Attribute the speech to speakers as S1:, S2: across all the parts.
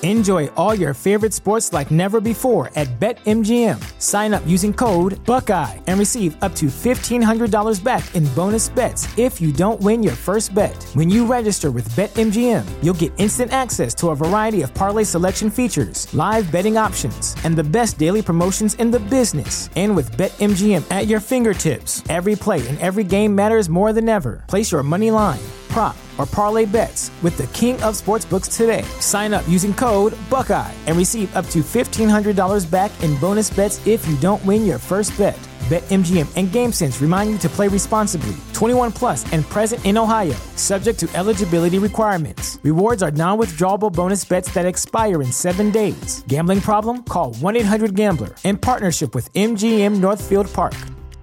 S1: Enjoy all your favorite sports like never before at BetMGM. Sign up using code Buckeye and receive up to $1,500 back in bonus bets if you don't win your first bet. When you register with BetMGM, you'll get instant access to a variety of parlay selection features, live betting options, and the best daily promotions in the business. And with BetMGM at your fingertips, every play and every game matters more than ever. Place your money line, prop, or parlay bets with the king of sportsbooks today. Sign up using code Buckeye and receive up to $1,500 back in bonus bets if you don't win your first bet. BetMGM and GameSense remind you to play responsibly. 21 plus and present in Ohio, subject to eligibility requirements. Rewards are non-withdrawable bonus bets that expire in 7 days. Gambling problem? Call 1-800-GAMBLER. In partnership with MGM Northfield Park.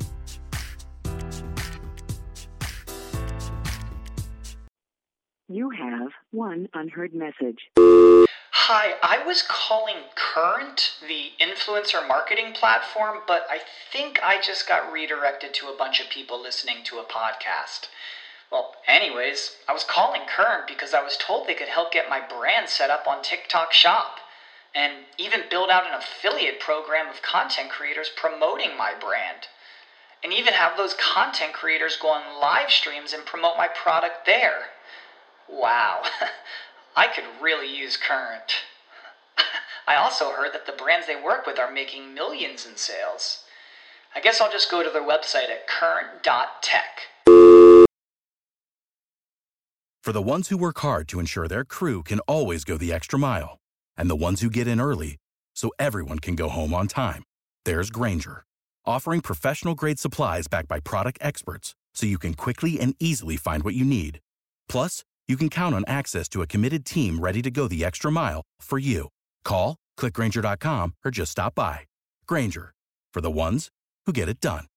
S2: You have one unheard message.
S3: Hi, I was calling Current, the influencer marketing platform, but I think I just got redirected to a bunch of people listening to a podcast. Well, anyways, I was calling Current because I was told they could help get my brand set up on TikTok Shop, and even build out an affiliate program of content creators promoting my brand, and even have those content creators go on live streams and promote my product there. Wow, I could really use Current. I also heard that the brands they work with are making millions in sales. I guess I'll just go to their website at current.tech.
S4: For the ones who work hard to ensure their crew can always go the extra mile, and the ones who get in early so everyone can go home on time, there's Grainger, offering professional-grade supplies backed by product experts so you can quickly and easily find what you need. Plus, you can count on access to a committed team ready to go the extra mile for you. Call, click Grainger.com, or just stop by. Grainger, for the ones who get it done.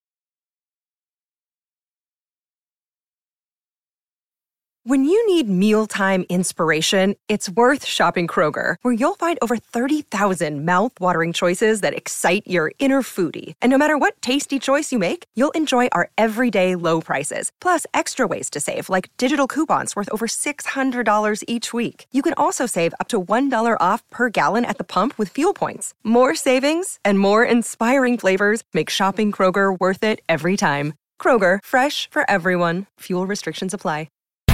S5: When you need mealtime inspiration, it's worth shopping Kroger, where you'll find over 30,000 mouth-watering choices that excite your inner foodie. And no matter what tasty choice you make, you'll enjoy our everyday low prices, plus extra ways to save, like digital coupons worth over $600 each week. You can also save up to $1 off per gallon at the pump with fuel points. More savings and more inspiring flavors make shopping Kroger worth it every time. Kroger, fresh for everyone. Fuel restrictions apply.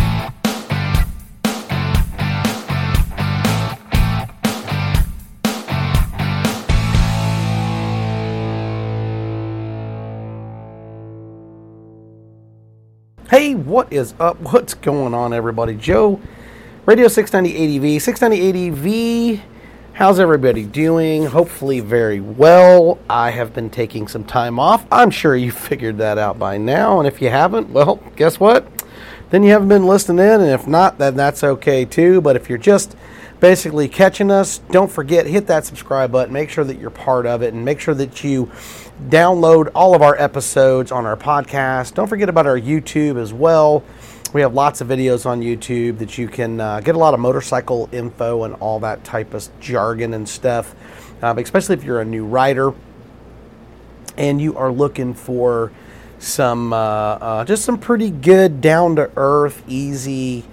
S6: Hey, what is up? What's going on, everybody? Joe, Radio 690 ADV. 690 ADV, how's everybody doing? Hopefully very well. I have been taking some time off. I'm sure you figured that out by now, and if you haven't, well, guess what? Then you haven't been listening in, and if not, then that's okay too. But if you're just basically catching us, don't forget, hit that subscribe button. Make sure that you're part of it, and make sure that you download all of our episodes on our podcast. Don't forget about our YouTube as well. We have lots of videos on YouTube that you can get a lot of motorcycle info and all that type of jargon and stuff, especially if you're a new rider and you are looking for some just some pretty good, down-to-earth, easy,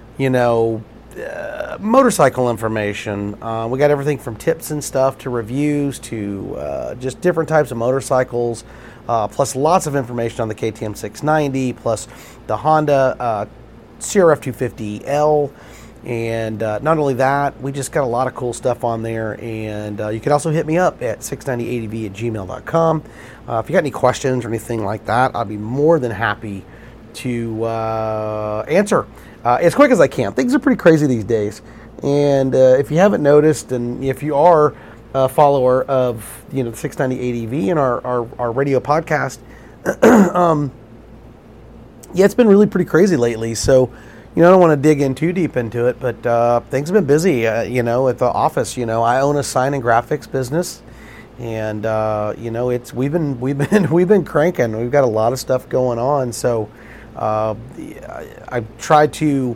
S6: motorcycle information. We got everything from tips and stuff to reviews to just different types of motorcycles, plus lots of information on the KTM 690, plus the Honda CRF 250L. And not only that, we just got a lot of cool stuff on there. And you can also hit me up at 690adv@gmail.com. If you got any questions or anything like that, I'll be more than happy to answer as quick as I can. Things are pretty crazy these days, and if you haven't noticed, and if you are a follower of the 690 ADV and our radio podcast, yeah, it's been really pretty crazy lately. So I don't want to dig in too deep into it, but things have been busy. At the office, I own a sign and graphics business, and we've been cranking. We've got a lot of stuff going on, so. I try to,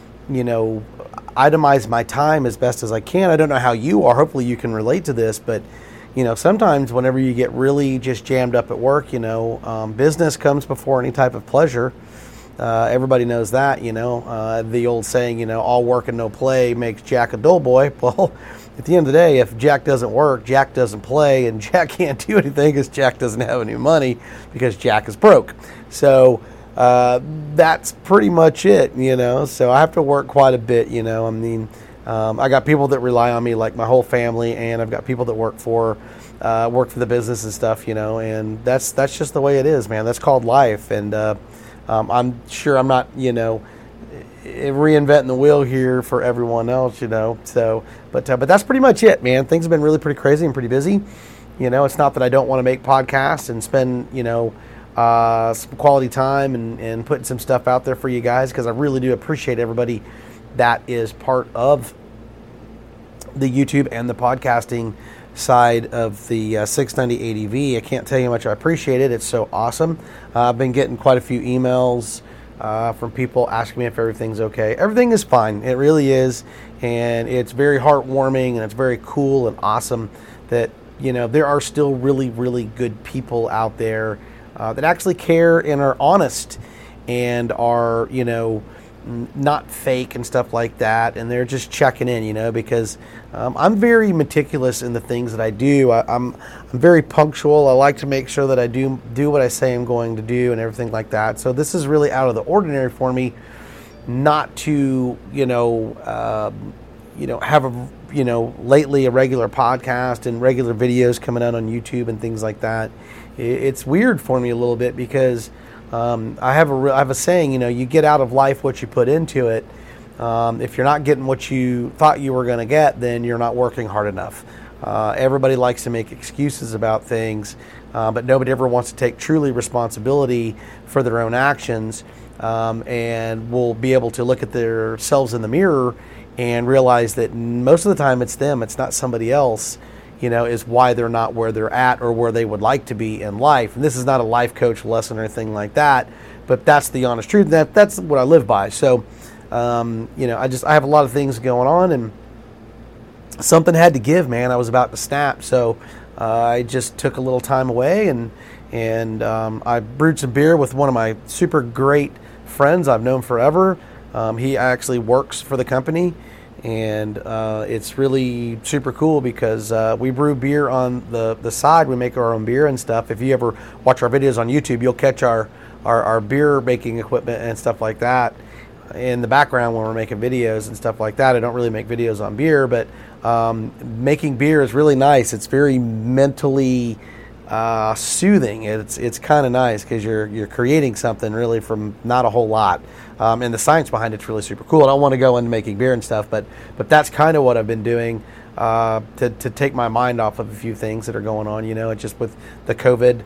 S6: itemize my time as best as I can. I don't know how you are. Hopefully you can relate to this, but, sometimes whenever you get really just jammed up at work, business comes before any type of pleasure. Everybody knows that, the old saying, all work and no play makes Jack a dull boy. Well, at the end of the day, if Jack doesn't work, Jack doesn't play, and Jack can't do anything because Jack doesn't have any money because Jack is broke. So that's pretty much it, So I have to work quite a bit, I got people that rely on me, like my whole family, and I've got people that work for the business and stuff, and that's just the way it is, man. That's called life, and I'm sure I'm not, reinventing the wheel here for everyone else, So, but that's pretty much it, man. Things have been really pretty crazy and pretty busy. It's not that I don't want to make podcasts and spend, some quality time and putting some stuff out there for you guys, because I really do appreciate everybody that is part of the YouTube and the podcasting side of the 690 ADV. I can't tell you how much I appreciate it. It's so awesome. I've been getting quite a few emails from people asking me if everything's okay. Everything is fine. It really is. And it's very heartwarming, and it's very cool and awesome that, there are still really, really good people out there that actually care and are honest and are, not fake and stuff like that, and they're just checking in, because I'm very meticulous in the things that I do. I'm very punctual. I like to make sure that I do what I say I'm going to do and everything like that. So this is really out of the ordinary for me, not to have lately a regular podcast and regular videos coming out on YouTube and things like that. It's weird for me a little bit because I have a saying, you get out of life what you put into it. If you're not getting what you thought you were going to get, then you're not working hard enough. Everybody likes to make excuses about things, but nobody ever wants to take truly responsibility for their own actions, and will be able to look at themselves in the mirror and realize that most of the time it's them, it's not somebody else. Is why they're not where they're at or where they would like to be in life. And this is not a life coach lesson or anything like that, but that's the honest truth. That's what I live by. So, I have a lot of things going on, and something had to give, man. I was about to snap. So I just took a little time away, and I brewed some beer with one of my super great friends I've known forever. He actually works for the company. And it's really super cool because we brew beer on the side. We make our own beer and stuff. If you ever watch our videos on YouTube, you'll catch our beer making equipment and stuff like that in the background when we're making videos and stuff like that. I don't really make videos on beer, but making beer is really nice. It's very mentally soothing. It's kind of nice because you're creating something really from not a whole lot, and the science behind it's really super cool. I don't want to go into making beer and stuff, but that's kind of what I've been doing to take my mind off of a few things that are going on. It's just with the COVID,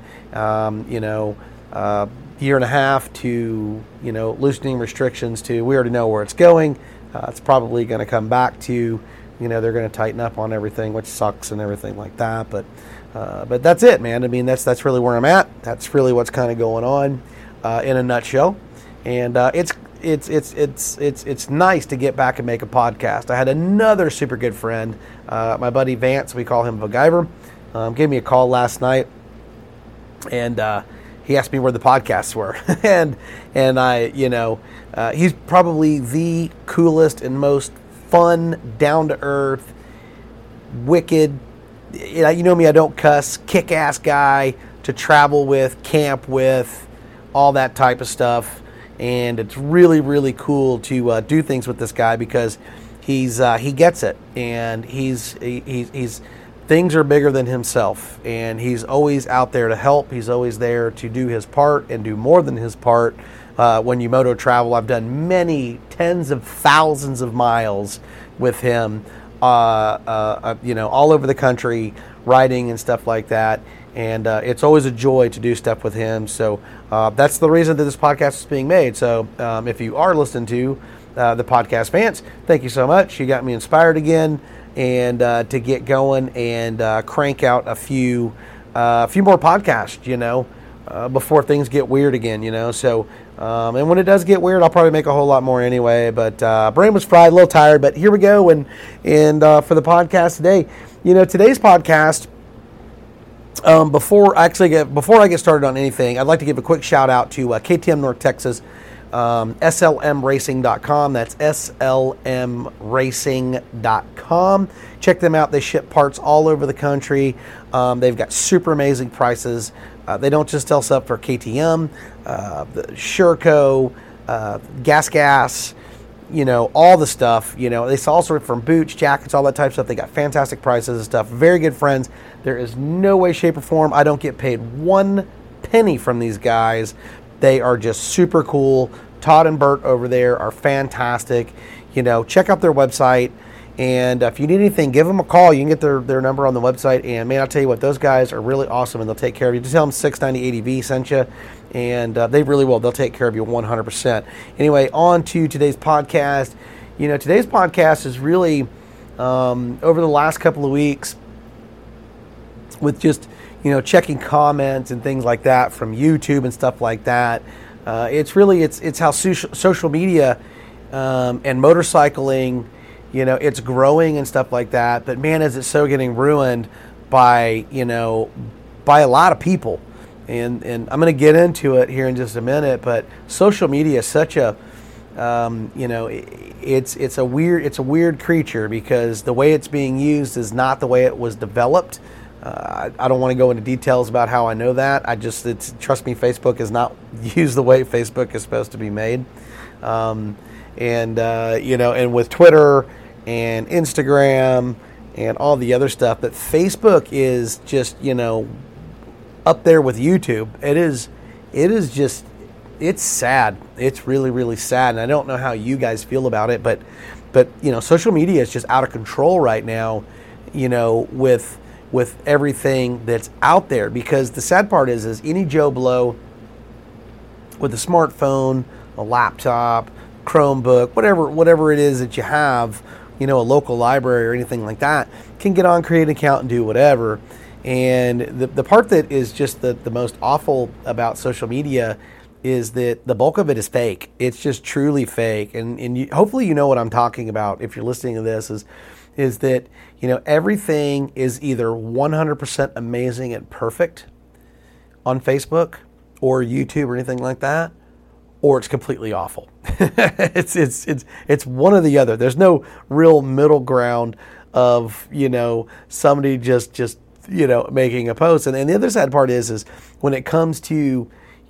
S6: year and a half to loosening restrictions to we already know where it's going. It's probably going to come back to they're going to tighten up on everything, which sucks and everything like that, but that's it, man. I mean, that's really where I'm at. That's really what's kind of going on in a nutshell. And it's nice to get back and make a podcast. I had another super good friend, my buddy Vance. We call him MacGyver. Gave me a call last night, and he asked me where the podcasts were, and I, he's probably the coolest and most fun, down to earth, wicked. You know me, I don't cuss, kick-ass guy to travel with, camp with, all that type of stuff. And it's really, really cool to do things with this guy because he gets it, and he's things are bigger than himself, and he's always out there to help. He's always there to do his part and do more than his part. When you moto travel, I've done many tens of thousands of miles with him. All over the country, riding and stuff like that. And it's always a joy to do stuff with him. So that's the reason that this podcast is being made. So if you are listening to the podcast, Vance, thank you so much. You got me inspired again, and to get going and crank out a few more podcasts, before things get weird again, So, and when it does get weird, I'll probably make a whole lot more anyway. But brain was fried, a little tired. But here we go, and for the podcast today, today's podcast. Before I get started on anything, I'd like to give a quick shout out to KTM North Texas slmracing.com. That's slmracing.com. Check them out. They ship parts all over the country. They've got super amazing prices. They don't just sell stuff for KTM, the Sherco, Gas, all the stuff. They sell also from boots, jackets, all that type of stuff. They got fantastic prices and stuff. Very good friends. There is no way, shape, or form I don't get paid one penny from these guys. They are just super cool. Todd and Bert over there are fantastic. Check out their website. And if you need anything, give them a call. You can get their number on the website. And, man, I'll tell you what, those guys are really awesome, and they'll take care of you. Just tell them 690ADV sent you, and they really will. They'll take care of you 100%. Anyway, on to today's podcast. Today's podcast is really, over the last couple of weeks, with just, checking comments and things like that from YouTube and stuff like that. It's how social media and motorcycling, it's growing and stuff like that. But man, is it so getting ruined by a lot of people. And I'm going to get into it here in just a minute. But social media is such a, it's a weird creature, because the way it's being used is not the way it was developed. I don't want to go into details about how I know that. Trust me, Facebook is not used the way Facebook is supposed to be made. And with Twitter and Instagram and all the other stuff, but Facebook is just, up there with YouTube. It's sad. It's really, really sad. And I don't know how you guys feel about it, but social media is just out of control right now, with everything that's out there. Because the sad part is any Joe Blow with a smartphone, a laptop, Chromebook, whatever it is that you have, a local library or anything like that, can get on, create an account, and do whatever. And the part that is just the most awful about social media is that the bulk of it is fake. It's just truly fake. And hopefully you know what I'm talking about if you're listening to this, is that, everything is either 100% amazing and perfect on Facebook or YouTube or anything like that, or it's completely awful. It's one or the other. There's no real middle ground of, somebody just making a post. And the other sad part is when it comes to,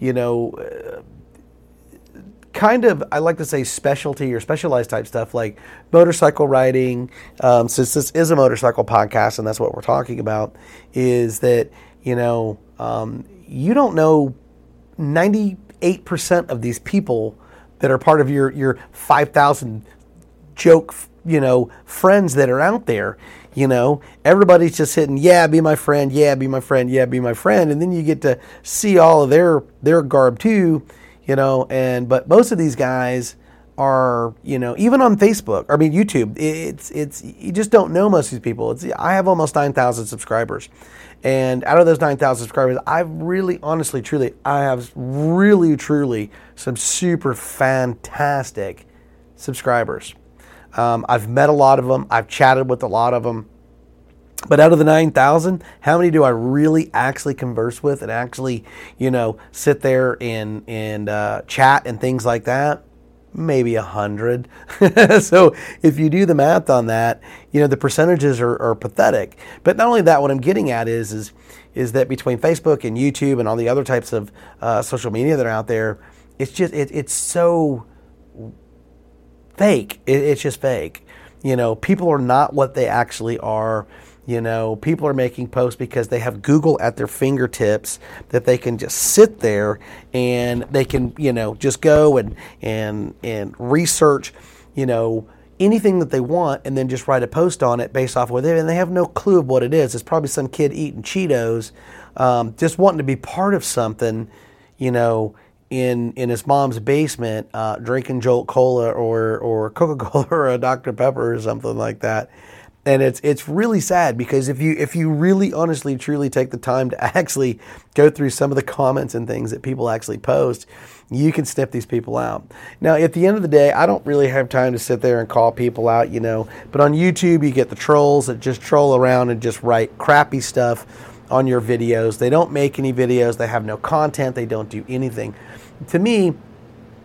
S6: kind of, I like to say specialty or specialized type stuff like motorcycle riding, since this is a motorcycle podcast and that's what we're talking about, is that, you don't know 98% of these people that are part of your 5,000 joke, friends that are out there. Everybody's just hitting, yeah, be my friend, yeah, be my friend, yeah, be my friend. And then you get to see all of their garb too, but most of these guys are, even on Facebook, YouTube, it's you just don't know most of these people. I have almost 9,000 subscribers. And out of those 9,000 subscribers, I have really truly some super fantastic subscribers. I've met a lot of them. I've chatted with a lot of them. But out of the 9,000, how many do I really actually converse with and actually, sit there and chat and things like that? Maybe 100. So if you do the math on that, the percentages are pathetic. But not only that, what I'm getting at is that between Facebook and YouTube and all the other types of social media that are out there, it's so fake. It's just fake. People are not what they actually are. People are making posts because they have Google at their fingertips that they can just sit there and they can, just go and research, anything that they want and then just write a post on it based off of it. And they have no clue of what it is. It's probably some kid eating Cheetos, just wanting to be part of something, in his mom's basement, drinking Jolt Cola or Coca-Cola or a Dr. Pepper or something like that. And it's really sad, because if you really honestly truly take the time to actually go through some of the comments and things that people actually post, you can sniff these people out. Now, at the end of the day, I don't really have time to sit there and call people out, but on YouTube you get the trolls that just troll around and just write crappy stuff on your videos. They don't make any videos, they have no content, they don't do anything. To me,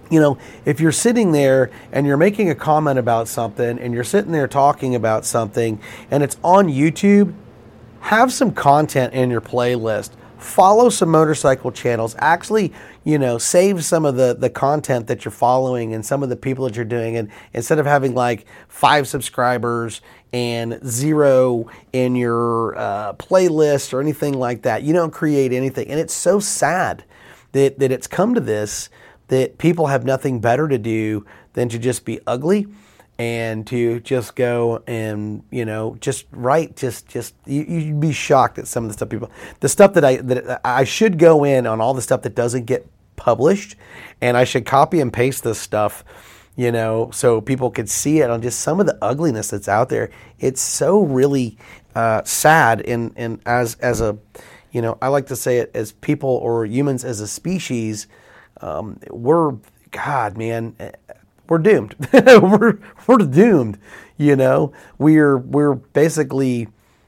S6: if you're sitting there and you're making a comment about something and you're sitting there talking about something and it's on YouTube, have some content in your playlist. Follow some motorcycle channels. Actually, save some of the content that you're following and some of the people that you're doing. And instead of having like 5 subscribers and 0 in your playlist or anything like that, you don't create anything. And it's so sad that it's come to this, that people have nothing better to do than to just be ugly and to just go and, just write, you'd be shocked at some of the stuff that I should go in on all the stuff that doesn't get published, and I should copy and paste this stuff, so people could see it on just some of the ugliness that's out there. It's so really sad, and as a, I like to say it, as people or humans as a species, we're doomed. we're doomed. We're basically.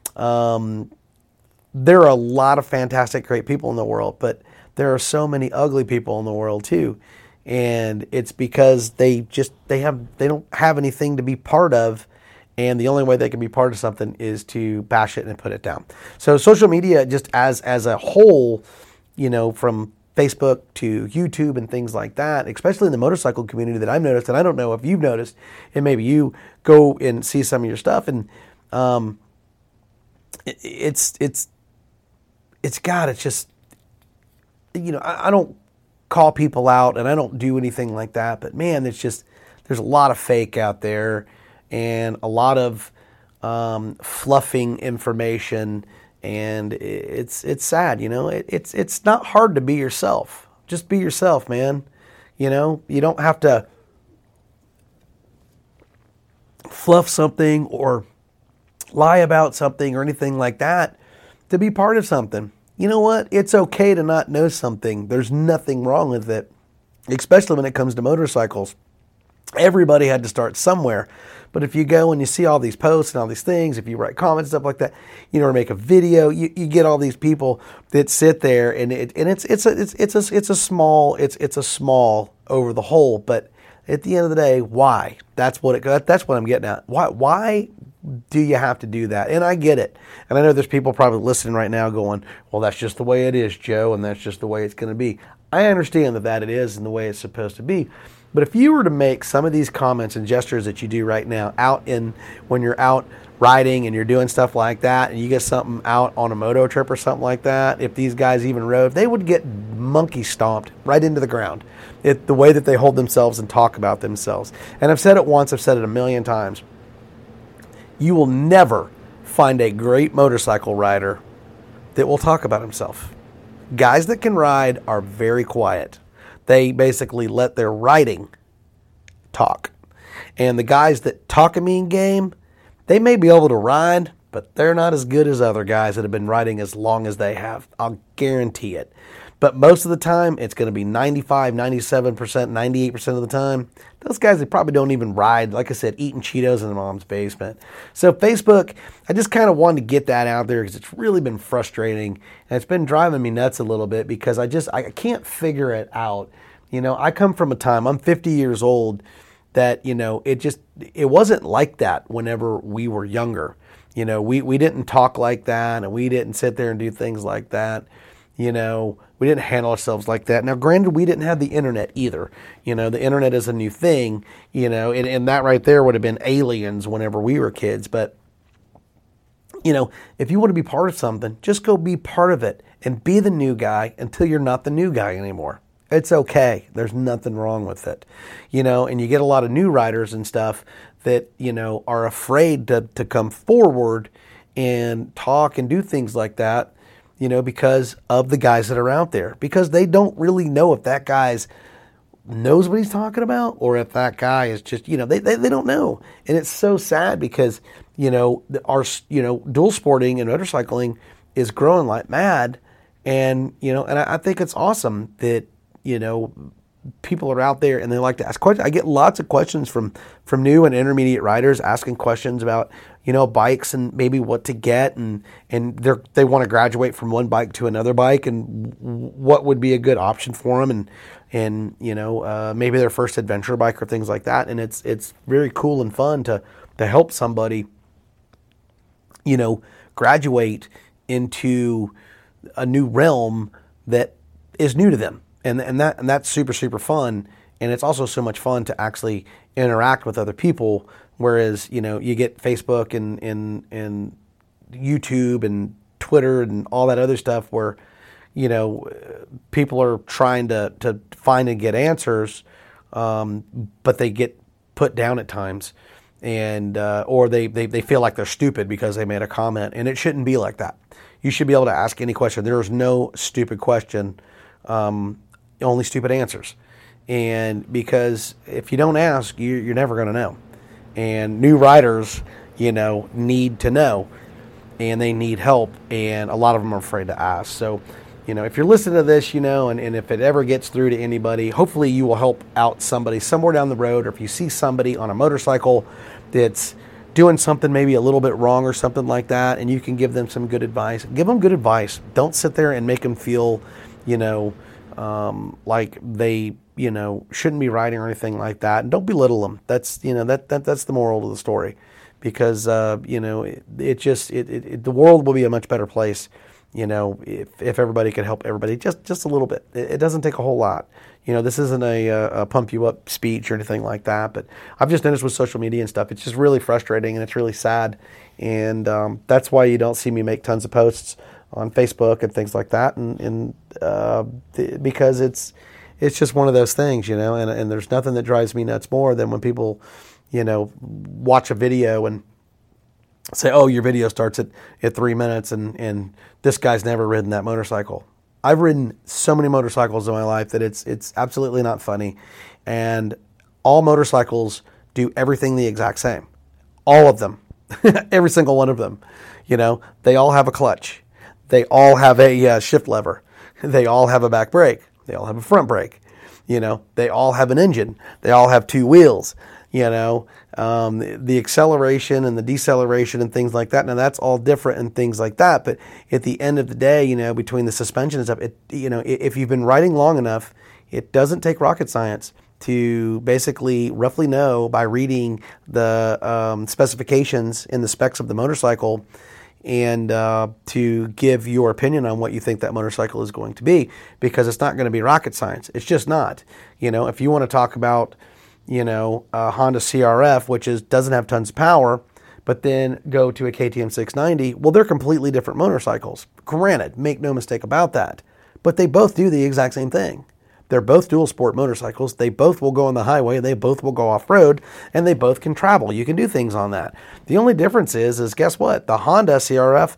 S6: There are a lot of fantastic, great people in the world, but there are so many ugly people in the world too, and it's because they don't have anything to be part of, and the only way they can be part of something is to bash it and put it down. So social media, just as a whole, from Facebook to YouTube and things like that, especially in the motorcycle community that I've noticed, and I don't know if you've noticed, and maybe you go and see some of your stuff, and it's just, I don't call people out and I don't do anything like that, but man, there's a lot of fake out there and a lot of fluffing information. And it's sad, it's not hard to be yourself. Just be yourself, man. You don't have to fluff something or lie about something or anything like that to be part of something. You know what? It's okay to not know something. There's nothing wrong with it, especially when it comes to motorcycles. Everybody had to start somewhere. But if you go and you see all these posts and all these things, if you write comments, stuff like that, or make a video, you get all these people that sit there, and it's a small over the whole. But at the end of the day, why? That's what I'm getting at. Why do you have to do that? And I get it. And I know there's people probably listening right now going, well, that's just the way it is, Joe, and that's just the way it's going to be. I understand that it is and the way it's supposed to be. But if you were to make some of these comments and gestures that you do right now when you're out riding and you're doing stuff like that, and you get something out on a moto trip or something like that, if these guys even rode, they would get monkey stomped right into the ground. The way that they hold themselves and talk about themselves. And I've said it once, I've said it a million times. You will never find a great motorcycle rider that will talk about himself. Guys that can ride are very quiet. They basically let their riding talk. And the guys that talk a mean game, they may be able to ride, but they're not as good as other guys that have been riding as long as they have. I'll guarantee it. But most of the time, it's going to be 95, 97%, 98% of the time. Those guys, they probably don't even ride, like I said, eating Cheetos in their mom's basement. So Facebook, I just kind of wanted to get that out there because it's really been frustrating. And it's been driving me nuts a little bit because I can't figure it out. I come from a time, I'm 50 years old, that, it wasn't like that whenever we were younger. We didn't talk like that, and we didn't sit there and do things like that. We didn't handle ourselves like that. Now, granted, we didn't have the internet either. The internet is a new thing, and that right there would have been aliens whenever we were kids. But, if you want to be part of something, just go be part of it and be the new guy until you're not the new guy anymore. It's okay. There's nothing wrong with it. And you get a lot of new riders and stuff that, are afraid to come forward and talk and do things like that. Because of the guys that are out there. Because they don't really know if that guy's knows what he's talking about or if that guy is just, they don't know. And it's so sad because, our dual sporting and motorcycling is growing like mad. And, and I think it's awesome that, people are out there and they like to ask questions. I get lots of questions from new and intermediate riders asking questions about, bikes and maybe what to get, and they want to graduate from one bike to another bike, and what would be a good option for them, and maybe their first adventure bike or things like that. And it's very cool and fun to help somebody, graduate into a new realm that is new to them, and that's super, super fun. And it's also so much fun to actually interact with other people. Whereas, you get Facebook and YouTube and Twitter and all that other stuff where, people are trying to find and get answers, but they get put down at times, and or they feel like they're stupid because they made a comment, and it shouldn't be like that. You should be able to ask any question. There is no stupid question, only stupid answers. And because if you don't ask, you're never going to know. And new riders, need to know, and they need help, and a lot of them are afraid to ask. So, if you're listening to this, and if it ever gets through to anybody, hopefully you will help out somebody somewhere down the road, or if you see somebody on a motorcycle that's doing something maybe a little bit wrong or something like that, and you can give them some good advice, give them good advice. Don't sit there and make them feel, like they, shouldn't be riding or anything like that. And don't belittle them. That's, that's the moral of the story, because, the world will be a much better place, if everybody could help everybody just a little bit. It doesn't take a whole lot. This isn't a pump you up speech or anything like that, but I've just noticed with social media and stuff, it's just really frustrating and it's really sad. And that's why you don't see me make tons of posts on Facebook and things like that. And because it's just one of those things, and there's nothing that drives me nuts more than when people, watch a video and say, oh, your video starts at 3 minutes and this guy's never ridden that motorcycle. I've ridden so many motorcycles in my life that it's absolutely not funny. And all motorcycles do everything the exact same. All of them. Every single one of them. They all have a clutch. They all have a shift lever. They all have a back brake. They all have a front brake. They all have an engine. They all have two wheels. The acceleration and the deceleration and things like that. Now that's all different and things like that. But at the end of the day, between the suspension and stuff, if you've been riding long enough, it doesn't take rocket science to basically roughly know by reading the specifications in the specs of the motorcycle, and to give your opinion on what you think that motorcycle is going to be, because it's not going to be rocket science. It's just not. If you want to talk about, a Honda CRF, which doesn't have tons of power, but then go to a KTM 690, well, they're completely different motorcycles. Granted, make no mistake about that, but they both do the exact same thing. They're both dual sport motorcycles. They both will go on the highway. They both will go off-road, and they both can travel. You can do things on that. The only difference is guess what? The Honda CRF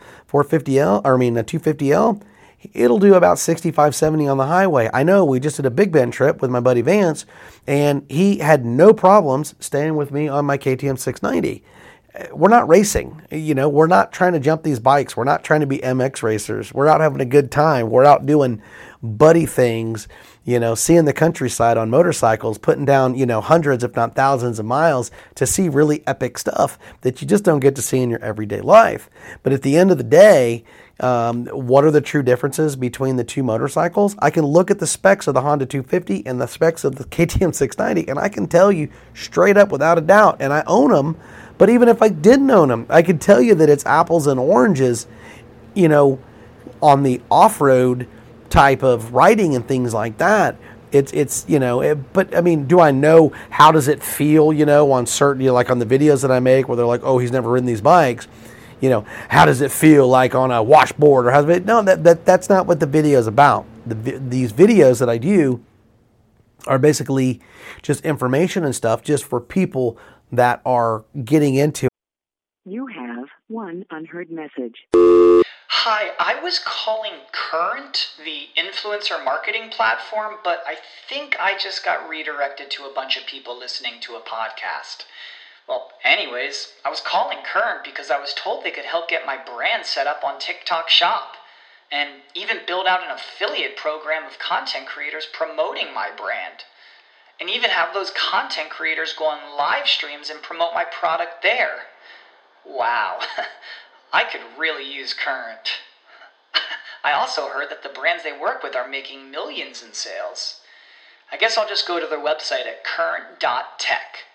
S6: 250L, it'll do about 65, 70 on the highway. I know we just did a Big Bend trip with my buddy Vance, and he had no problems staying with me on my KTM 690. We're not racing. We're not trying to jump these bikes. We're not trying to be MX racers. We're out having a good time. We're out doing buddy things, seeing the countryside on motorcycles, putting down, hundreds, if not thousands of miles to see really epic stuff that you just don't get to see in your everyday life. But at the end of the day, what are the true differences between the two motorcycles? I can look at the specs of the Honda 250 and the specs of the KTM 690, and I can tell you straight up without a doubt, and I own them. But even if I didn't own them, I could tell you that it's apples and oranges, on the off-road type of riding and things like that. But I mean, do I know how does it feel, on certain, like on the videos that I make where they're like, oh, he's never ridden these bikes. How does it feel like on a washboard, or how's it? No, that's not what the video is about. These videos that I do are basically just information and stuff just for people that are getting into.
S2: You have one unheard message.
S3: Hi, I was calling Current, the influencer marketing platform, but I think I just got redirected to a bunch of people listening to a podcast. Well, anyways, I was calling Current because I was told they could help get my brand set up on TikTok Shop, and even build out an affiliate program of content creators promoting my brand, and even have those content creators go on live streams and promote my product there. Wow. I could really use Current. I also heard that the brands they work with are making millions in sales. I guess I'll just go to their website at current.tech.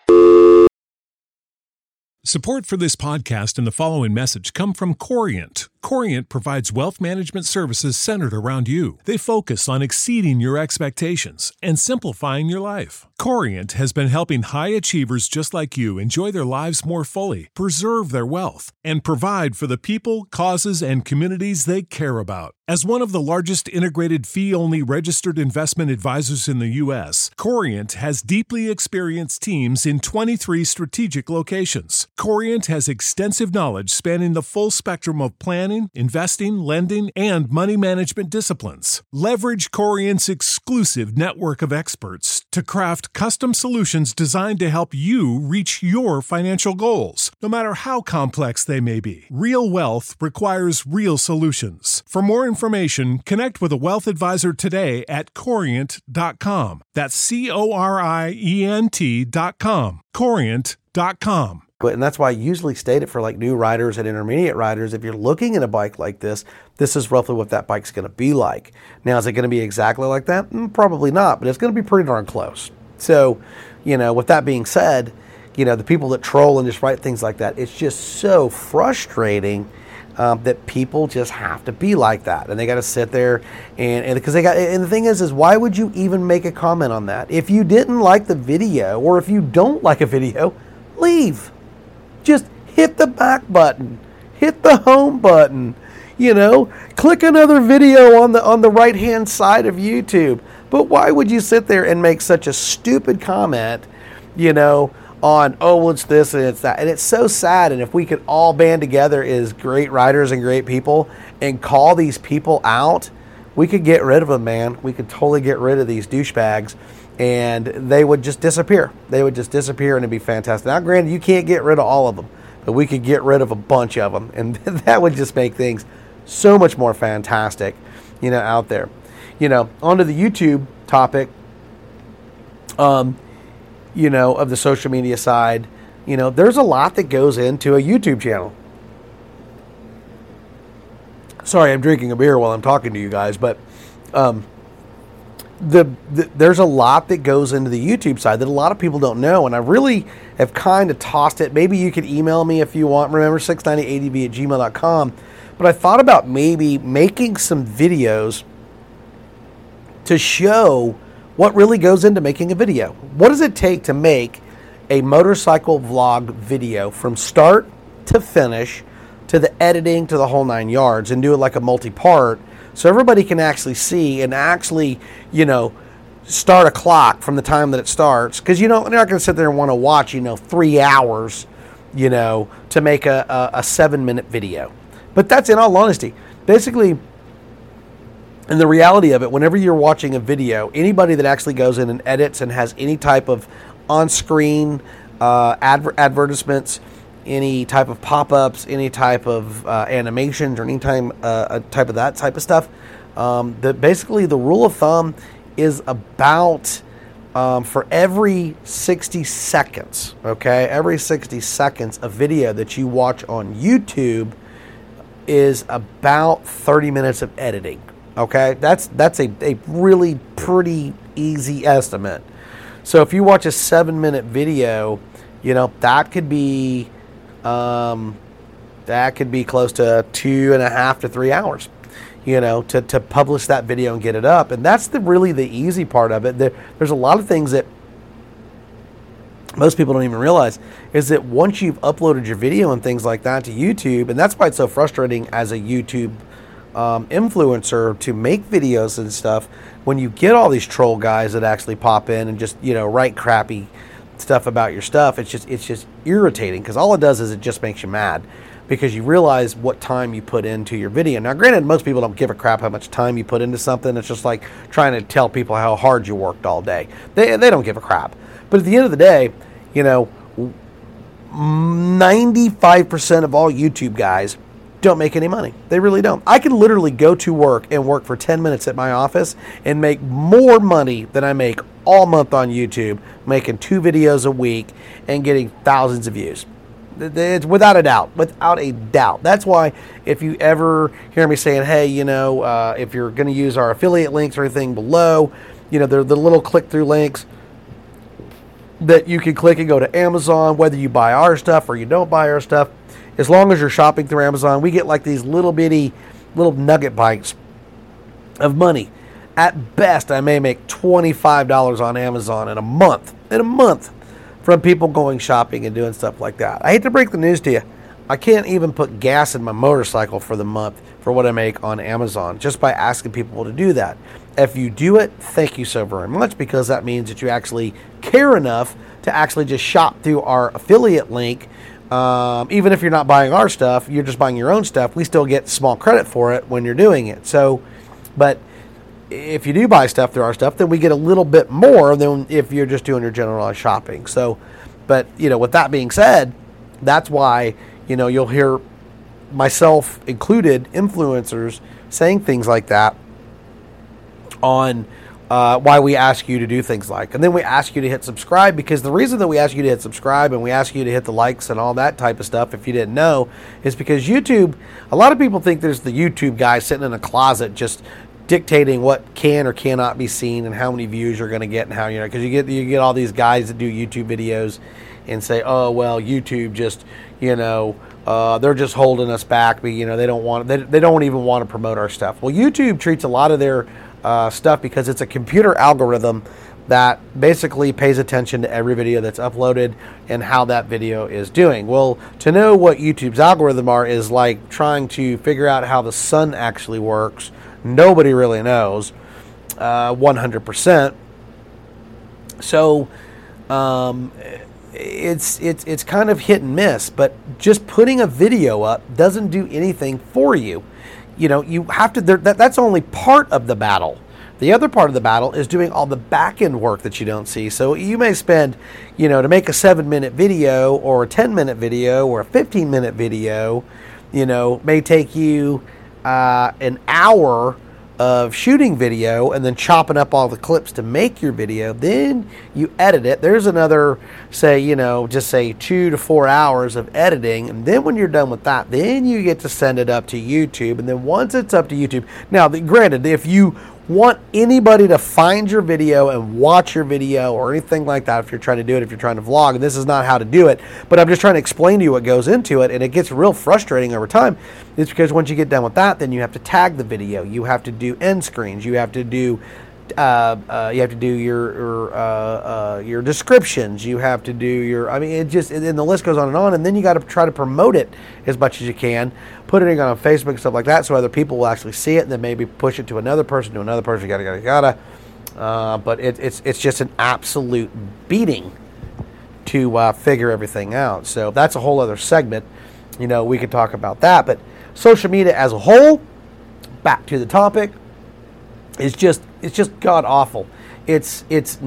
S7: Support for this podcast and the following message come from Corient. Corient provides wealth management services centered around you. They focus on exceeding your expectations and simplifying your life. Corient has been helping high achievers just like you enjoy their lives more fully, preserve their wealth, and provide for the people, causes, and communities they care about. As one of the largest integrated fee-only registered investment advisors in the U.S., Corient has deeply experienced teams in 23 strategic locations. Corient has extensive knowledge spanning the full spectrum of planning, investing, lending, and money management disciplines. Leverage Corient's exclusive network of experts to craft custom solutions designed to help you reach your financial goals, no matter how complex they may be. Real wealth requires real solutions. For more information, connect with a wealth advisor today at Corient.com. That's Corient.com. Corient.com.
S6: And that's why I usually state it for like new riders and intermediate riders. If you're looking at a bike like this, this is roughly what that bike's going to be like. Now, is it going to be exactly like that? Probably not, but it's going to be pretty darn close. So, with that being said, the people that troll and just write things like that, it's just so frustrating that people just have to be like that. And they got to sit there and because and the thing is why would you even make a comment on that? If you didn't like the video or if you don't like a video, leave. Just hit the back button, hit the home button, click another video on the right-hand side of YouTube. But why would you sit there and make such a stupid comment, on, well, it's this and it's that. And it's so sad. And if we could all band together as great writers and great people and call these people out, we could get rid of them, man. We could totally get rid of these douchebags. And they would just disappear. They would just disappear and it'd be fantastic. Now, granted, you can't get rid of all of them, but we could get rid of a bunch of them. And that would just make things so much more fantastic, out there. Onto the YouTube topic, of the social media side, there's a lot that goes into a YouTube channel. Sorry, I'm drinking a beer while I'm talking to you guys, but there's a lot that goes into the YouTube side that a lot of people don't know, and I really have kind of tossed it. Maybe you could email me if you want. Remember, 690adv@gmail.com. But I thought about maybe making some videos to show what really goes into making a video. What does it take to make a motorcycle vlog video from start to finish, to the editing, to the whole 9 yards, and do it like a multi-part, so everybody can actually see and actually, start a clock from the time that it starts. Because, they're not going to sit there and want to watch, 3 hours, to make a 7-minute video. But that's in all honesty. Basically, and the reality of it, whenever you're watching a video, anybody that actually goes in and edits and has any type of on-screen advertisements, any type of pop-ups, any type of animations, or any type of that type of stuff, basically the rule of thumb is about for every 60 seconds, every 60 seconds, a video that you watch on YouTube is about 30 minutes of editing. That's a really pretty easy estimate. So if you watch a 7-minute video, that could be close to 2.5 to 3 hours, to publish that video and get it up. And that's really the easy part of it. There's a lot of things that most people don't even realize is that once you've uploaded your video and things like that to YouTube, and that's why it's so frustrating as a YouTube influencer to make videos and stuff, when you get all these troll guys that actually pop in and just write crappy stuff about your stuff, it's just irritating, because all it does is it just makes you mad, because you realize what time you put into your video. Now, granted, most people don't give a crap how much time you put into something. It's just like trying to tell people how hard you worked all day. They don't give a crap. But at the end of the day, 95% of all YouTube guys don't make any money. They really don't. I can literally go to work and work for 10 minutes at my office and make more money than I make all month on YouTube, making 2 videos a week and getting thousands of views. It's without a doubt. That's why if you ever hear me saying, hey, if you're going to use our affiliate links or anything below, they're the little click-through links that you can click and go to Amazon, whether you buy our stuff or you don't buy our stuff. As long as you're shopping through Amazon, we get like these little nugget bites of money. At best, I may make $25 on Amazon in a month. From people going shopping and doing stuff like that. I hate to break the news to you. I can't even put gas in my motorcycle for the month for what I make on Amazon just by asking people to do that. If you do it, thank you so very much, because that means that you actually care enough to actually just shop through our affiliate link. Even if you're not buying our stuff, you're just buying your own stuff, we still get small credit for it when you're doing it. So, but if you do buy stuff through our stuff, then we get a little bit more than if you're just doing your generalized shopping. So, but, with that being said, that's why, you'll hear myself included, influencers, saying things like that on why we ask you to do things like. And then we ask you to hit subscribe, because the reason that we ask you to hit subscribe and we ask you to hit the likes and all that type of stuff, if you didn't know, is because YouTube, a lot of people think there's the YouTube guy sitting in a closet just dictating what can or cannot be seen and how many views you're going to get and how, because you get all these guys that do YouTube videos and say, oh, well, YouTube just, they're just holding us back, but, they don't even want to promote our stuff. Well, YouTube treats a lot of their stuff because it's a computer algorithm that basically pays attention to every video that's uploaded and how that video is doing. Well, to know what YouTube's algorithm is like trying to figure out how the sun actually works. Nobody really knows 100%. So it's kind of hit and miss, but just putting a video up doesn't do anything for you. You have to, that's only part of the battle. The other part of the battle is doing all the back end work that you don't see. So you may spend, to make a 7-minute video or a 10-minute video or a 15-minute video, may take you an hour of shooting video and then chopping up all the clips to make your video. Then you edit it. There's another, say, just say 2 to 4 hours of editing. And then when you're done with that, then you get to send it up to YouTube. And then once it's up to YouTube, now granted, if you want anybody to find your video and watch your video or anything like that, if you're trying to do it, if you're trying to vlog, and this is not how to do it, but I'm just trying to explain to you what goes into it, and it gets real frustrating over time. It's because once you get done with that, then you have to tag the video, you have to do end screens, you have to do your descriptions, you have to do your, and the list goes on, and then you got to try to promote it as much as you can, put it on Facebook and stuff like that, so other people will actually see it, and then maybe push it to another person, yada. But it's just an absolute beating to figure everything out. So that's a whole other segment. We could talk about that, but social media as a whole, back to the topic, it's just god awful. It's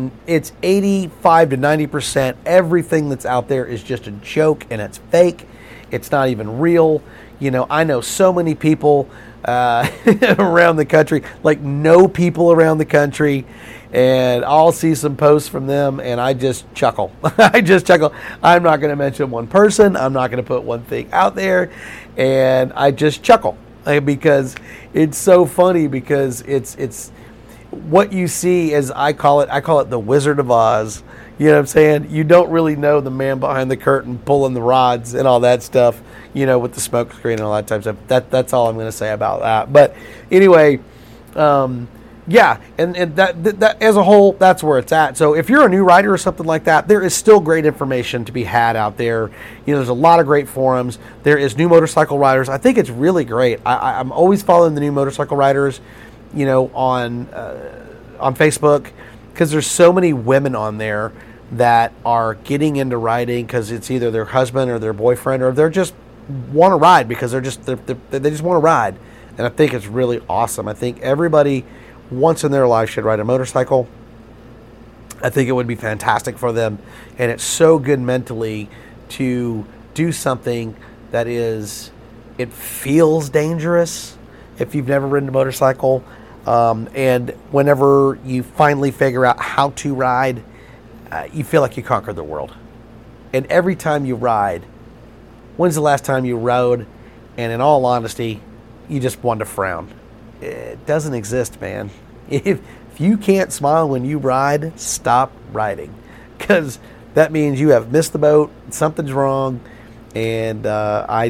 S6: 85 to 90%. Everything that's out there is just a joke and it's fake. It's not even real. I know so many people around the country, like know people around the country, and I'll see some posts from them and I just chuckle. I'm not going to mention one person. I'm not going to put one thing out there, and I just chuckle. Because it's so funny, because it's what you see is, I call it the Wizard of Oz. You know what I'm saying? You don't really know the man behind the curtain pulling the rods and all that stuff, with the smoke screen and all that type of stuff. That's all I'm going to say about that. But anyway, yeah, and that as a whole, that's where it's at. So if you're a new writer or something like that, there is still great information to be had out there. There's a lot of great forums. There is New Motorcycle Riders. I think it's really great. I'm always following the New Motorcycle Riders, on Facebook, because there's so many women on there that are getting into riding because it's either their husband or their boyfriend, or they're just want to ride because they just want to ride. And I think it's really awesome. I think everybody once in their life should ride a motorcycle. I think it would be fantastic for them, and it's so good mentally to do something that it feels dangerous if you've never ridden a motorcycle, and whenever you finally figure out how to ride, you feel like you conquered the world. And every time you ride, when's the last time you rode and in all honesty, you just wanted to frown? It doesn't exist, man. If you can't smile when you ride, stop riding. Because that means you have missed the boat, something's wrong, and I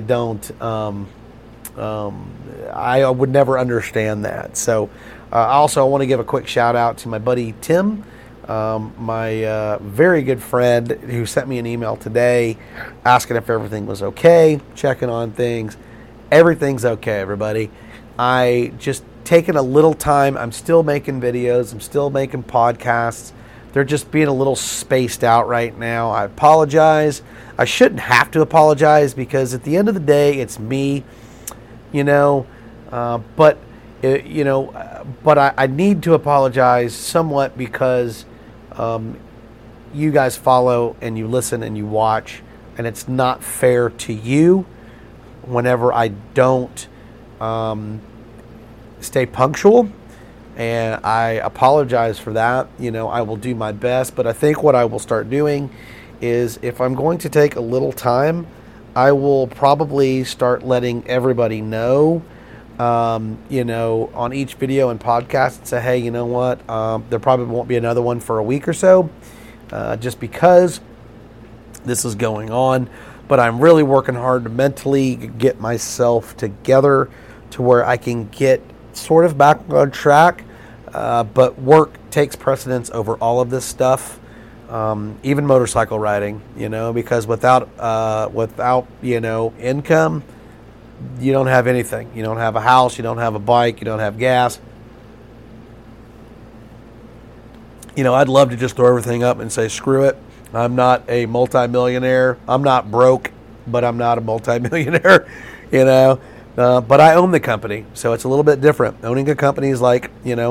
S6: would never understand that. So also I want to give a quick shout out to my buddy Tim, my very good friend who sent me an email today asking if everything was okay, checking on things. Everything's okay, everybody. I just taken a little time. I'm still making videos. I'm still making podcasts. They're just being a little spaced out right now. I apologize. I shouldn't have to apologize because at the end of the day, it's me, but I need to apologize somewhat because you guys follow and you listen and you watch, and it's not fair to you whenever I don't stay punctual, and I apologize for that. I will do my best, but I think what I will start doing is if I'm going to take a little time, I will probably start letting everybody know, on each video and podcast and say, hey, you know what, there probably won't be another one for a week or so, just because this is going on. But I'm really working hard to mentally get myself together to where I can get sort of back on track. But work takes precedence over all of this stuff, even motorcycle riding, because without income, you don't have anything. You don't have a house, you don't have a bike, you don't have gas. I'd love to just throw everything up and say, screw it. I'm not a multimillionaire. I'm not broke, but I'm not a multimillionaire, but I own the company. So it's a little bit different. Owning a company is like,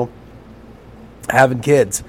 S6: having kids,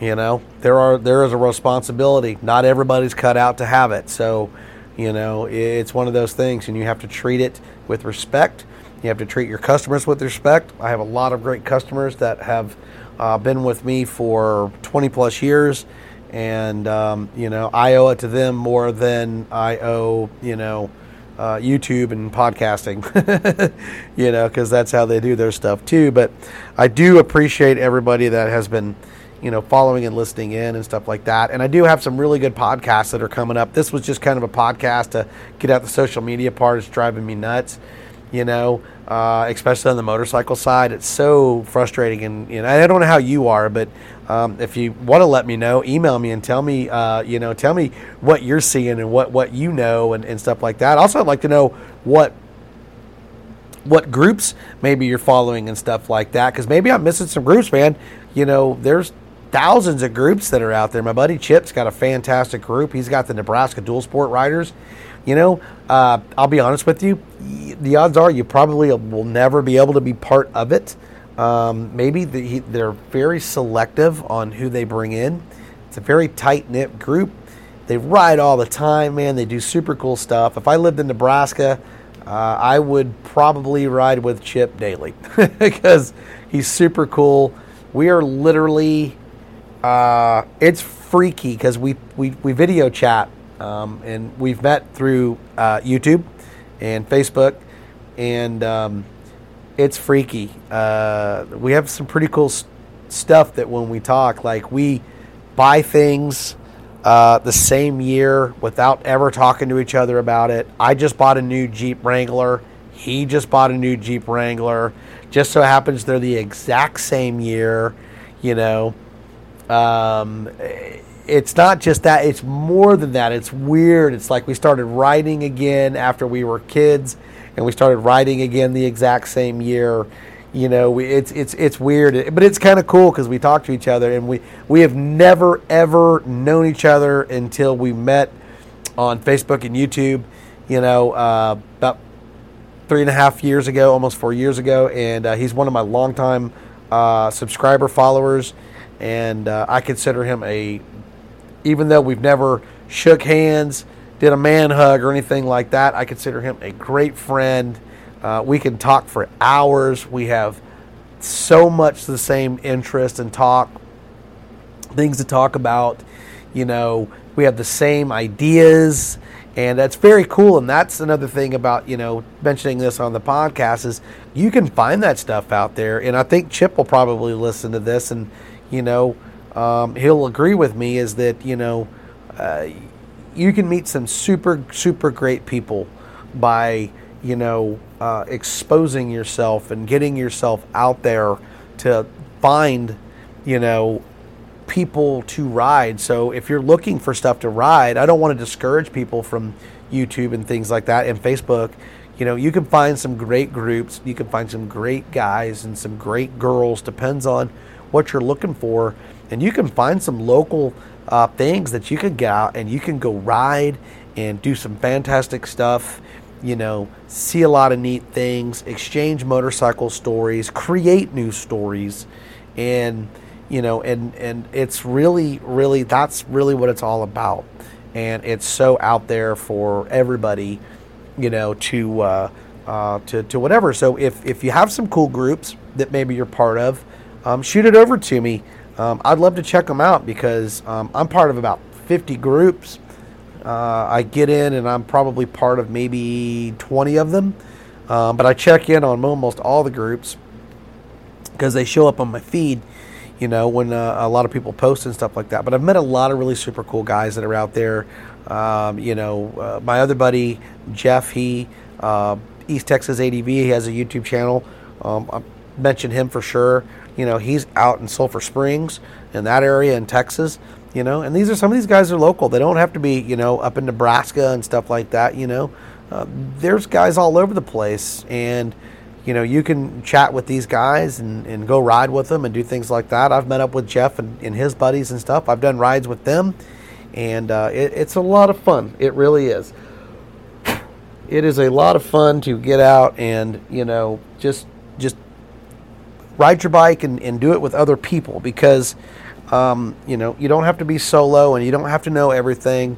S6: there is a responsibility. Not everybody's cut out to have it. So, it's one of those things, and you have to treat it with respect. You have to treat your customers with respect. I have a lot of great customers that have been with me for 20 plus years. And, I owe it to them more than I owe, YouTube and podcasting, because that's how they do their stuff too. But I do appreciate everybody that has been, following and listening in and stuff like that. And I do have some really good podcasts that are coming up. This was just kind of a podcast to get out the social media part. It's driving me nuts, especially on the motorcycle side. It's so frustrating. And I don't know how you are, but if you want to let me know, email me and tell me, tell me what you're seeing and what and stuff like that. Also, I'd like to know what groups maybe you're following and stuff like that, because maybe I'm missing some groups, man. There's thousands of groups that are out there. My buddy Chip's got a fantastic group. He's got the Nebraska Dual Sport Riders. I'll be honest with you, the odds are you probably will never be able to be part of it. Maybe they're very selective on who they bring in. It's a very tight-knit group. They ride all the time, man. They do super cool stuff. If I lived in Nebraska, I would probably ride with Chip daily because he's super cool. We are literally, it's freaky because we video chat, and we've met through YouTube and Facebook, and it's freaky. We have some pretty cool stuff that when we talk, like we buy things the same year without ever talking to each other about it. I just bought a new Jeep Wrangler. He just bought a new Jeep Wrangler. Just so happens they're the exact same year, It's not just that. It's more than that. It's weird. It's like we started riding again after we were kids, and we started riding again the exact same year. It's weird, but it's kind of cool because we talk to each other, and we have never ever known each other until we met on Facebook and YouTube. About 3.5 years ago, almost 4 years ago, and he's one of my longtime subscriber followers, and I consider him even though we've never shook hands, did a man hug or anything like that, I consider him a great friend. We can talk for hours. We have so much the same interest and things to talk about. We have the same ideas, And that's very cool. And that's another thing about, mentioning this on the podcast is you can find that stuff out there. And I think Chip will probably listen to this and, he'll agree with me is that, you can meet some super, super great people by, exposing yourself and getting yourself out there to find, people to ride. So if you're looking for stuff to ride, I don't want to discourage people from YouTube and things like that and Facebook. You can find some great groups. You can find some great guys and some great girls, depends on what you're looking for. And you can find some local things that you can get out and you can go ride and do some fantastic stuff, see a lot of neat things, exchange motorcycle stories, create new stories, and and it's really that's really what it's all about. And it's so out there for everybody, to whatever. So if you have some cool groups that maybe you're part of, shoot it over to me. I'd love to check them out because I'm part of about 50 groups. I get in and I'm probably part of maybe 20 of them. But I check in on almost all the groups because they show up on my feed, when a lot of people post and stuff like that. But I've met a lot of really super cool guys that are out there. My other buddy, Jeff, he, East Texas ADV, he has a YouTube channel. I mentioned him for sure. He's out in Sulphur Springs in that area in Texas, and these are some of these guys are local. They don't have to be, up in Nebraska and stuff like that, there's guys all over the place, and, you can chat with these guys and go ride with them and do things like that. I've met up with Jeff and his buddies and stuff. I've done rides with them, and it's a lot of fun. It really is. It is a lot of fun to get out and, just ride your bike and do it with other people because, you don't have to be solo and you don't have to know everything.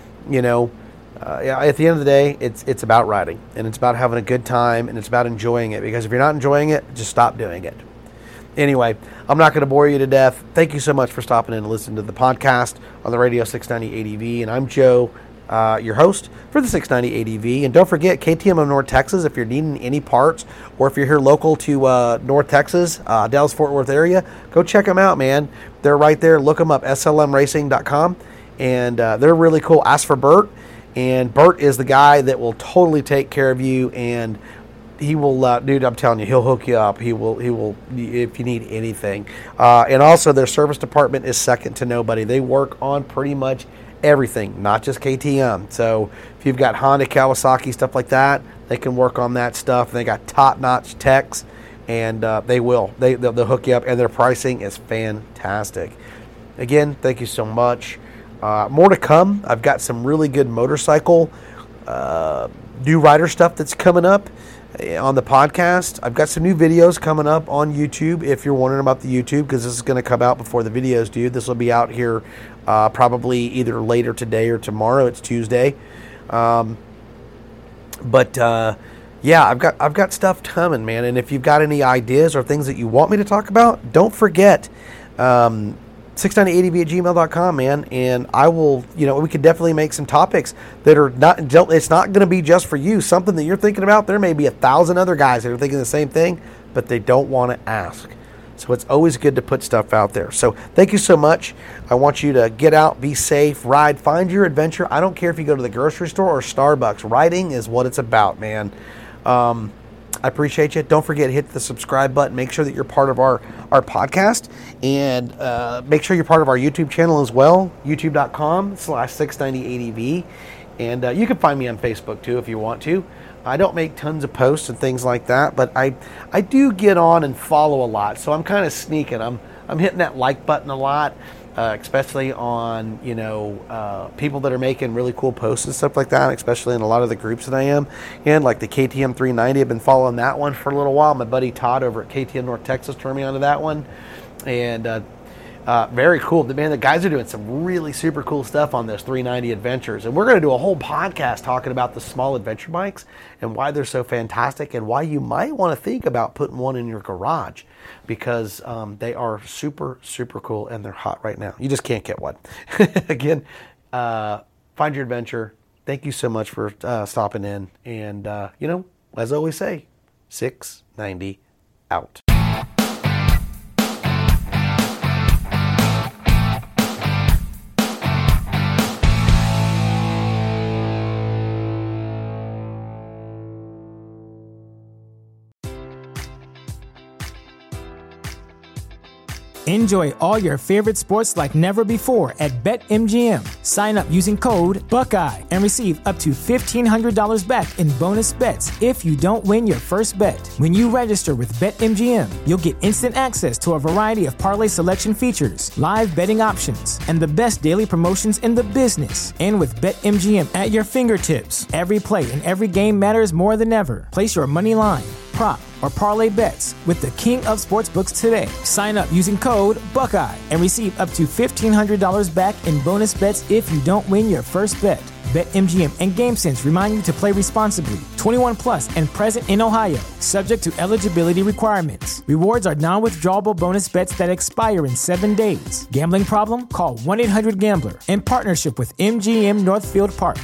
S6: At the end of the day, it's about riding and it's about having a good time and it's about enjoying it, because if you're not enjoying it, just stop doing it. Anyway, I'm not going to bore you to death. Thank you so much for stopping in and listening to the podcast on the Radio 690 ADV. And I'm Joe, your host for the 690 ADV. And don't forget, KTM of North Texas, if you're needing any parts or if you're here local to North Texas, Dallas-Fort Worth area, go check them out, man. They're right there. Look them up, slmracing.com. And they're really cool. Ask for Bert. And Bert is the guy that will totally take care of you, and he will, dude, I'm telling you, he'll hook you up. He will, if you need anything. And also, their service department is second to nobody. They work on pretty much everything, not just KTM. So if you've got Honda, Kawasaki, stuff like that, they can work on that stuff. They got top-notch techs, and they'll hook you up, and their pricing is fantastic. Again, thank you so much. More to come. I've got some really good motorcycle new rider stuff that's coming up on the podcast. I've got some new videos coming up on YouTube if you're wondering about the YouTube, because this is going to come out before the videos do. This will be out here probably either later today or tomorrow. It's Tuesday. Yeah, I've got stuff coming, man. And if you've got any ideas or things that you want me to talk about, don't forget 690adv@gmail.com, man, and I will, we could definitely make some topics that are it's not going to be just for you. Something that you're thinking about, there may be 1,000 other guys that are thinking the same thing, but they don't want to ask. So it's always good to put stuff out there. So thank you so much. I want you to get out, be safe, ride, find your adventure. I don't care if you go to the grocery store or Starbucks. Riding is what it's about, man. I appreciate you. Don't forget to hit the subscribe button. Make sure that you're part of our podcast, and make sure you're part of our YouTube channel as well, youtube.com/690ADV. And you can find me on Facebook too if you want to. I don't make tons of posts and things like that, but I do get on and follow a lot. So I'm kind of sneaking. I'm hitting that like button a lot. Especially on, people that are making really cool posts and stuff like that, especially in a lot of the groups that I am in, like the KTM 390. I've been following that one for a little while. My buddy Todd over at KTM North Texas turned me onto that one. And very cool. The guys are doing some really super cool stuff on those 390 adventures. And we're going to do a whole podcast talking about the small adventure bikes and why they're so fantastic and why you might want to think about putting one in your garage, because they are super, super cool and they're hot right now. You just can't get one. Again, find your adventure, thank you so much for stopping in. And, as I always say, 690 out.
S1: Enjoy all your favorite sports like never before at BetMGM. Sign up using code Buckeye and receive up to $1,500 back in bonus bets if you don't win your first bet. When you register with BetMGM, you'll get instant access to a variety of parlay selection features, live betting options, and the best daily promotions in the business. And with BetMGM at your fingertips, every play and every game matters more than ever. Place your money line, prop, or parlay bets with the king of sportsbooks today. Sign up using code Buckeye and receive up to $1,500 back in bonus bets if you don't win your first bet. BetMGM and GameSense remind you to play responsibly. 21 plus and present in Ohio, subject to eligibility requirements. Rewards are non-withdrawable bonus bets that expire in 7 days. Gambling problem? Call 1-800-GAMBLER. In partnership with MGM Northfield Park.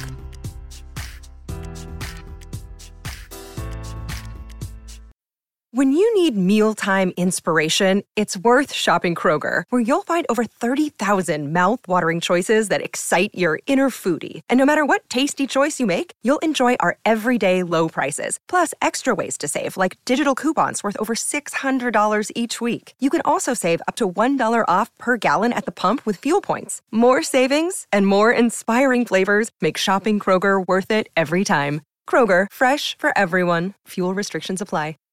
S5: When you need mealtime inspiration, it's worth shopping Kroger, where you'll find over 30,000 mouth-watering choices that excite your inner foodie. And no matter what tasty choice you make, you'll enjoy our everyday low prices, plus extra ways to save, like digital coupons worth over $600 each week. You can also save up to $1 off per gallon at the pump with fuel points. More savings and more inspiring flavors make shopping Kroger worth it every time. Kroger, fresh for everyone. Fuel restrictions apply.